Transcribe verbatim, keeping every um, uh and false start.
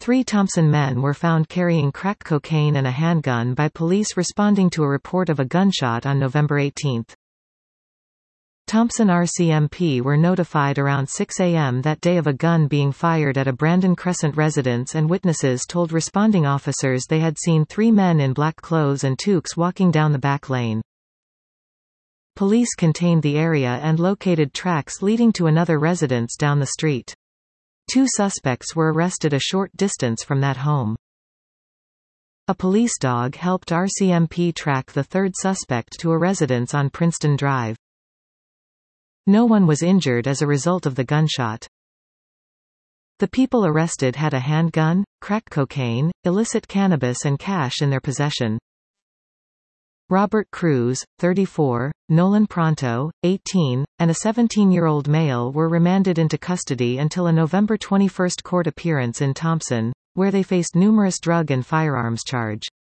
Three Thompson men were found carrying crack cocaine and a handgun by police responding to a report of a gunshot on November eighteenth. Thompson R C M P were notified around six A M that day of a gun being fired at a Brandon Crescent residence, and witnesses told responding officers they had seen three men in black clothes and toques walking down the back lane. Police contained the area and located tracks leading to another residence down the street. Two suspects were arrested a short distance from that home. A police dog helped R C M P track the third suspect to a residence on Princeton Drive. No one was injured as a result of the gunshot. The people arrested had a handgun, crack cocaine, illicit cannabis and cash in their possession. Robert Cruz, thirty-four, Nolan Pronto, eighteen, and a seventeen-year-old male were remanded into custody until a November twenty-first court appearance in Thompson, where they faced numerous drug and firearms charge.